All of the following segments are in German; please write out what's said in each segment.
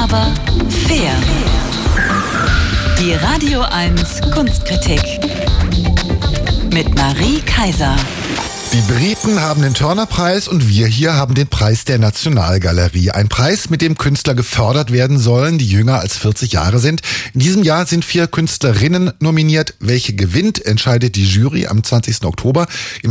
aber fair. Die Radio 1 Kunstkritik mit Marie Kaiser. Die Briten haben den Turner-Preis und wir hier haben den Preis der Nationalgalerie. Ein Preis, mit dem Künstler gefördert werden sollen, die jünger als 40 Jahre sind. In diesem Jahr sind 4 Künstlerinnen nominiert. Welche gewinnt, entscheidet die Jury am 20. Oktober. Im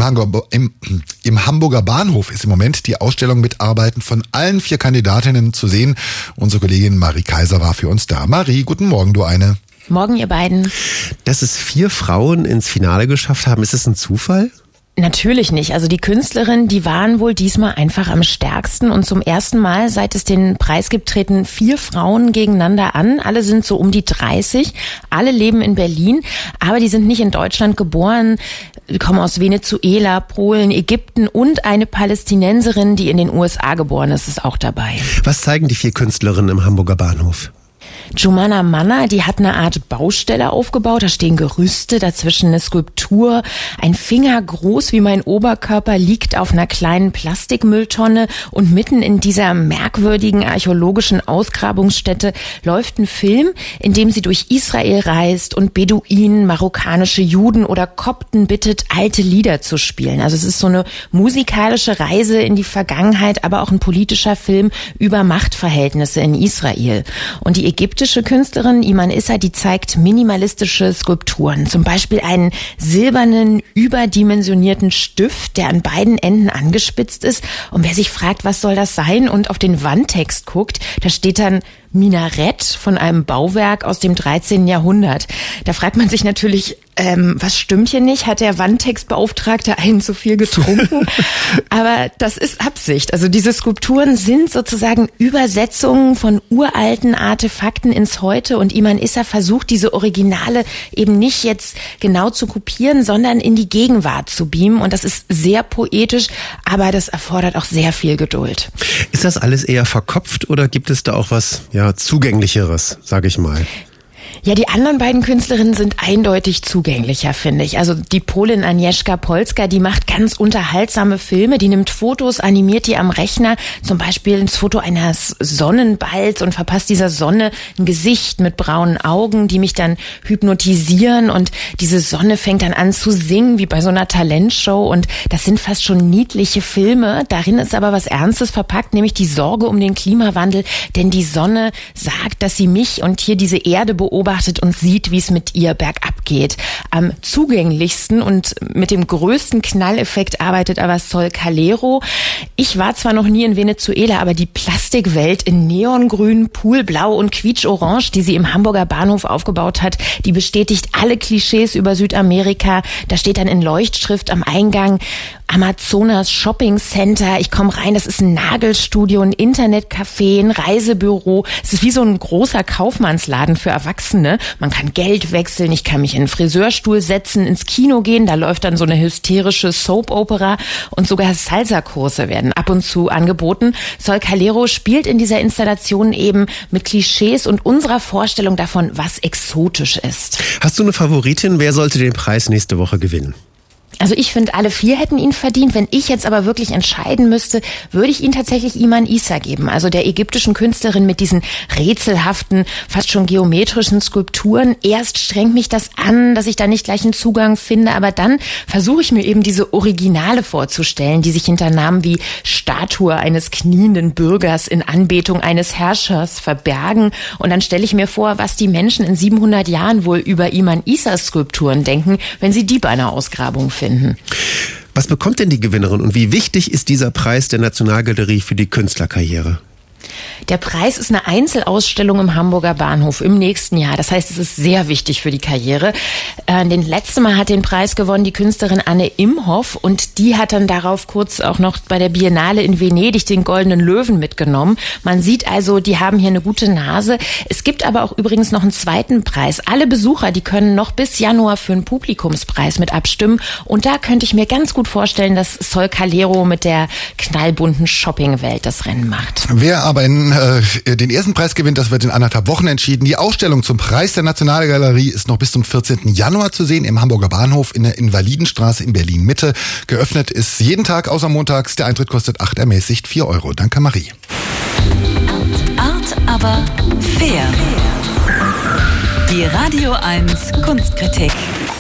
Hamburger Bahnhof ist im Moment die Ausstellung mit Arbeiten von allen 4 Kandidatinnen zu sehen. Unsere Kollegin Marie Kaiser war für uns da. Marie, guten Morgen, du eine. Morgen, ihr beiden. Dass es 4 Frauen ins Finale geschafft haben, ist es ein Zufall? Natürlich nicht. Also die Künstlerinnen, die waren wohl diesmal einfach am stärksten und zum ersten Mal, seit es den Preis gibt, treten 4 Frauen gegeneinander an. Alle sind so um die 30, alle leben in Berlin, aber die sind nicht in Deutschland geboren, die kommen aus Venezuela, Polen, Ägypten und eine Palästinenserin, die in den USA geboren ist auch dabei. Was zeigen die 4 Künstlerinnen im Hamburger Bahnhof? Jumana Manna, die hat eine Art Baustelle aufgebaut. Da stehen Gerüste, dazwischen eine Skulptur. Ein Finger groß wie mein Oberkörper liegt auf einer kleinen Plastikmülltonne und mitten in dieser merkwürdigen archäologischen Ausgrabungsstätte läuft ein Film, in dem sie durch Israel reist und Beduinen, marokkanische Juden oder Kopten bittet, alte Lieder zu spielen. Also es ist so eine musikalische Reise in die Vergangenheit, aber auch ein politischer Film über Machtverhältnisse in Israel. Und die ägyptische Künstlerin Iman Issa, die zeigt minimalistische Skulpturen. Zum Beispiel einen silbernen, überdimensionierten Stift, der an beiden Enden angespitzt ist. Und wer sich fragt, was soll das sein, und auf den Wandtext guckt, da steht dann Minarett von einem Bauwerk aus dem 13. Jahrhundert. Da fragt man sich natürlich, was stimmt hier nicht? Hat der Wandtextbeauftragte einen zu viel getrunken? Aber das ist Absicht. Also diese Skulpturen sind sozusagen Übersetzungen von uralten Artefakten ins Heute und Iman Issa versucht, diese Originale eben nicht jetzt genau zu kopieren, sondern in die Gegenwart zu beamen. Und das ist sehr poetisch, aber das erfordert auch sehr viel Geduld. Ist das alles eher verkopft oder gibt es da auch was Zugänglicheres, sage ich mal? Ja, die anderen beiden Künstlerinnen sind eindeutig zugänglicher, finde ich. Also die Polin Agnieszka Polska, die macht ganz unterhaltsame Filme, die nimmt Fotos, animiert die am Rechner, zum Beispiel ein Foto eines Sonnenballs und verpasst dieser Sonne ein Gesicht mit braunen Augen, die mich dann hypnotisieren, und diese Sonne fängt dann an zu singen, wie bei so einer Talentshow, und das sind fast schon niedliche Filme. Darin ist aber was Ernstes verpackt, nämlich die Sorge um den Klimawandel, denn die Sonne sagt, dass sie mich und hier diese Erde beobachtet und sieht, wie es mit ihr bergab geht. Am zugänglichsten und mit dem größten Knalleffekt arbeitet aber Sol Calero. Ich war zwar noch nie in Venezuela, aber die Plastikwelt in Neongrün, Poolblau und Quietsch-Orange, die sie im Hamburger Bahnhof aufgebaut hat, die bestätigt alle Klischees über Südamerika. Da steht dann in Leuchtschrift am Eingang Amazonas Shopping Center. Ich komme rein, das ist ein Nagelstudio, ein Internetcafé, ein Reisebüro. Es ist wie so ein großer Kaufmannsladen für Erwachsene. Man kann Geld wechseln, ich kann mich in einen Friseurstuhl setzen, ins Kino gehen, da läuft dann so eine hysterische Soap-Opera, und sogar Salsa-Kurse werden ab und zu angeboten. Sol Calero spielt in dieser Installation eben mit Klischees und unserer Vorstellung davon, was exotisch ist. Hast du eine Favoritin? Wer sollte den Preis nächste Woche gewinnen? Also ich finde, alle 4 hätten ihn verdient. Wenn ich jetzt aber wirklich entscheiden müsste, würde ich ihn tatsächlich Iman Issa geben. Also der ägyptischen Künstlerin mit diesen rätselhaften, fast schon geometrischen Skulpturen. Erst strengt mich das an, dass ich da nicht gleich einen Zugang finde. Aber dann versuche ich mir eben diese Originale vorzustellen, die sich hinter Namen wie Statue eines knienden Bürgers in Anbetung eines Herrschers verbergen. Und dann stelle ich mir vor, was die Menschen in 700 Jahren wohl über Iman Issas Skulpturen denken, wenn sie die bei einer Ausgrabung finden. Was bekommt denn die Gewinnerin und wie wichtig ist dieser Preis der Nationalgalerie für die Künstlerkarriere? Der Preis ist eine Einzelausstellung im Hamburger Bahnhof im nächsten Jahr. Das heißt, es ist sehr wichtig für die Karriere. Den letzten Mal hat den Preis gewonnen die Künstlerin Anne Imhoff, und die hat dann darauf kurz auch noch bei der Biennale in Venedig den Goldenen Löwen mitgenommen. Man sieht also, die haben hier eine gute Nase. Es gibt aber auch übrigens noch einen zweiten Preis. Alle Besucher, die können noch bis Januar für einen Publikumspreis mit abstimmen, und da könnte ich mir ganz gut vorstellen, dass Sol Calero mit der knallbunten Shoppingwelt das Rennen macht. Wer aber den ersten Preis gewinnt, das wird in 1,5 Wochen entschieden. Die Ausstellung zum Preis der Nationalgalerie ist noch bis zum 14. Januar zu sehen im Hamburger Bahnhof in der Invalidenstraße in Berlin-Mitte. Geöffnet ist jeden Tag außer montags. Der Eintritt kostet 8, ermäßigt 4 Euro. Danke, Marie. Art, aber Fair. Die Radio 1 Kunstkritik.